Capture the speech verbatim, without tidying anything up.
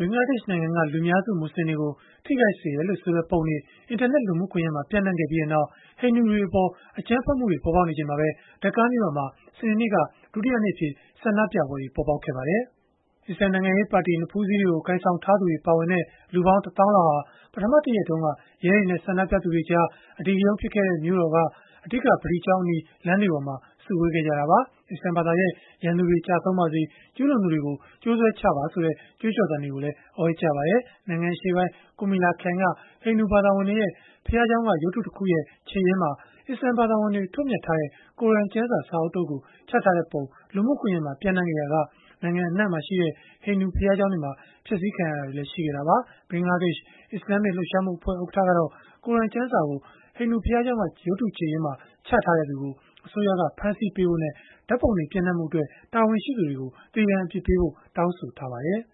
ဘင်္ဂလားဒေ့ရှ်နိုင်ငံက လူများစုမွတ်ဆလင်တွေကို ထိခိုက်စေတယ်လို့ဆိုတဲ့ပုံတွေ အင်တာနက်လူမှုကွန်ယက်မှာ ပျံ့နှံ့ခဲ့ပြီးနောက် ဟိန္ဒူတွေအပေါ် အကြမ်းဖက်မှုတွေ ပေါ်ပေါက်နေချိန်မှာပဲ ဒါကာမြို့တော်မှာ စနေနေ့က ဒုတိယနေ့အဖြစ် ဆန္ဒပြပွဲတွေ ပေါ်ပေါက်ခဲ့ပါတယ်။ အစ္စလာမ်နိုင်ငံရေးပါတီ နဖူးစည်းတွေကို ကိုင်ဆောင်ထားသူတွေ ပါဝင်တဲ့ လူပေါင်း တစ်သောင်းလောက်ဟာ ပထမတရက်တုန်းက ရဲတွေနဲ့ ဆန္ဒပြသူတွေကြား အဓိကရုဏ်းဖြစ်ခဲ့တဲ့ မြို့တော်က အဓိက ဗလီကျောင်းအနီး လမ်းတွေပေါ်မှာ စုဝေးခဲ့ကြတာပါ။ အစ္စလာမ်ဘာသာရဲ့ ရန်သူတွေ ကျဆုံးပါစေ၊ ကျုးလွန်သူတွေကို ကြိုးဆွဲချပါဆိုတဲ့ ကြွေးကြော်သံတွေကိုလည်း အော်ဟစ်ကြပါတယ်။ နိုင်ငံအရှေ့ပိုင်း Kumila ခရိုင်က ဟိန္ဒူဘာသာဝင်တွေရဲ့ ဘုရားကျောင်းက ရုပ်တုတခုရဲ့ ခြေရင်းမှာ အစ္စလာမ်ဘာသာဝင်တွေ ထွတ်မြတ်ထားတဲ့ ကိုရမ်ကျမ်းစာ စာအုပ်တုတ်ကို ချထားတဲ့ပုံ လူမှုကွန်ယက်မှာ ပျံ့နှံ့ခဲ့ရာက နိုင်ငံအနှံ့မှာရှိတဲ့ ဟိန္ဒူဘုရားကျောင်းတွေမှာ ဖျက်ဆီးခံရတာတွေလည်း ရှိခဲ့တာပါ။ ဘင်္ဂလားဒေ့ရှ် အစ္စလာမ္မစ် လှုပ်ရှားမှုအဖွဲ့ ဥက္ကဋ္ဌကတော့ ကိုရမ်ကျမ်းစာကို ဟိန္ဒူဘုရားကျောင်းက ရုပ်တုခြေရင်းမှာ ချထားတဲ့သူကို အစိုးရက ဖမ်းဆီးပေးဖို့နဲ့ ဓာတ်ပုံတွေ ပျံ့နှံ့မှုအတွက် တာဝန်ရှိသူတွေကို သေဒဏ်အပြစ်ပေးဖို့ တောင်းဆိုထားပါတယ်